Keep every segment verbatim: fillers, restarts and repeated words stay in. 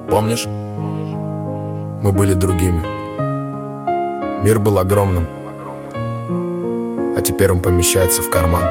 Помнишь? Мы были другими. Мир был огромным, а теперь он помещается в карман.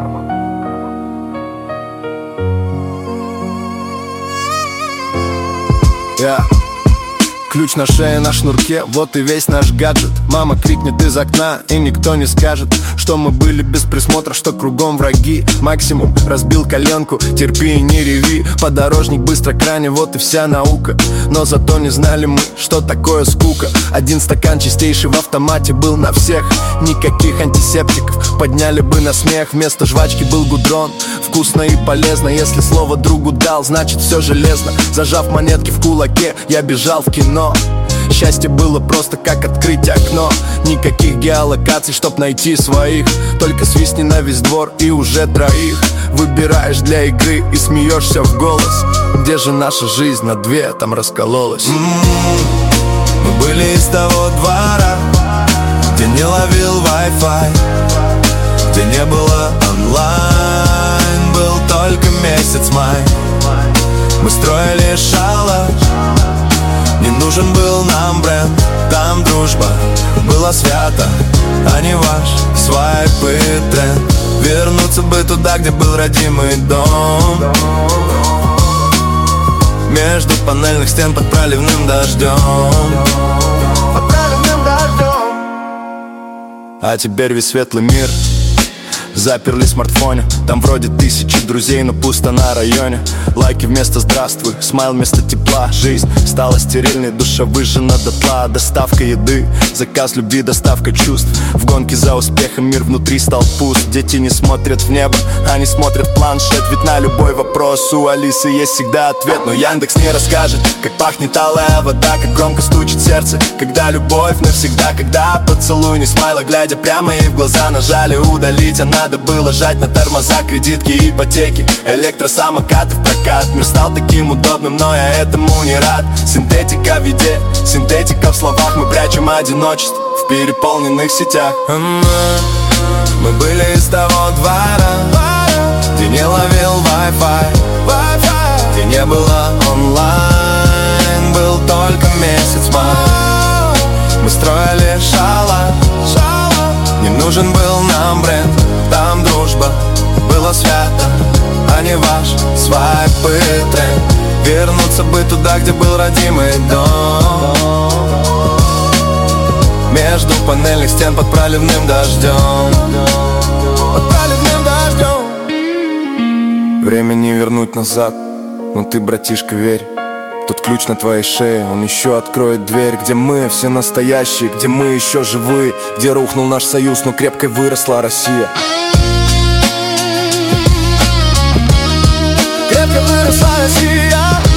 Yeah. Ключ на шее, на шнурке, вот и весь наш гаджет. Мама крикнет из окна, и никто не скажет, что мы были без присмотра, что кругом враги. Максимум разбил коленку, терпи и не реви. Подорожник быстро кране, вот и вся наука. Но зато не знали мы, что такое скука. Один стакан чистейший в автомате был на всех. Никаких антисептиков, подняли бы на смех. Вместо жвачки был гудрон. Вкусно и полезно, если слово другу дал, значит все железно. Зажав монетки в кулаке, я бежал в кино. Счастье было просто как открыть окно. Никаких геолокаций, чтоб найти своих. Только свистни на весь двор и уже троих выбираешь для игры и смеешься в голос. Где же наша жизнь на две там раскололась? м-м-м. Мы были из того двора, где не ловил Wi-Fi, где не было онлайн, был только месяц май. Мы строили шалаш, не нужен был нам бренд. Там дружба была свята, а не ваш свайп и тренд. Вернуться бы туда, где был родимый дом, между панельных стен под проливным дождем. Под проливным дождем. А теперь весь светлый мир заперли в смартфоне. Там вроде тысячи друзей, но пусто на районе. Лайки вместо здравствуй, смайл вместо тепла. Жизнь стала стерильной, душа выжжена дотла. Доставка еды, заказ любви, доставка чувств. В гонке за успехом мир внутри стал пуст. Дети не смотрят в небо, они смотрят в планшет. Ведь на любой вопрос у Алисы есть всегда ответ. Но Яндекс не расскажет, как пахнет алая вода, как громко стучит сердце, когда любовь навсегда. Когда поцелуй не смайла, глядя прямо ей в глаза, нажали удалить, а надо было жать на тормоза. Кредитки, ипотеки, электросамокаты в прокат. Мир стал таким удобным, но я этому не рад. Синтетика в еде, синтетика в словах. Мы прячем одиночество в переполненных сетях. Мы были из того двора, где не ловил Wi-Fi, где не было онлайн, был только месяц май. Мы строили шалаш, не нужен был нам бренд. Там дружба была свята, а не ваш свайп и тренд. Вернуться бы туда, где был родимый дом, между панельных стен под проливным дождем. Под проливным дождем. Время не вернуть назад, но ты, братишка, верь. Тот ключ на твоей шее, он еще откроет дверь. Где мы все настоящие, где мы еще живые, где рухнул наш союз, но крепкой выросла Россия. Крепко выросла Россия.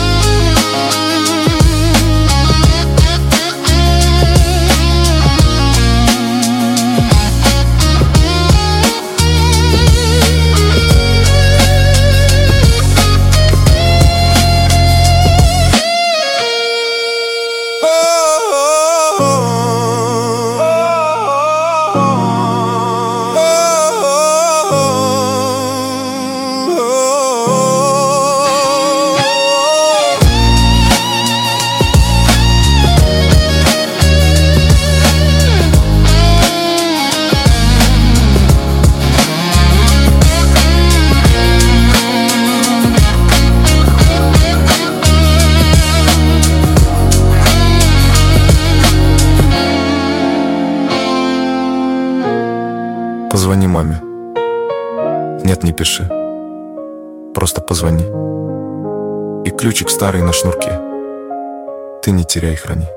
Позвони маме. Нет, не пиши. Просто позвони. И ключик старый на шнурке. Ты не теряй, храни.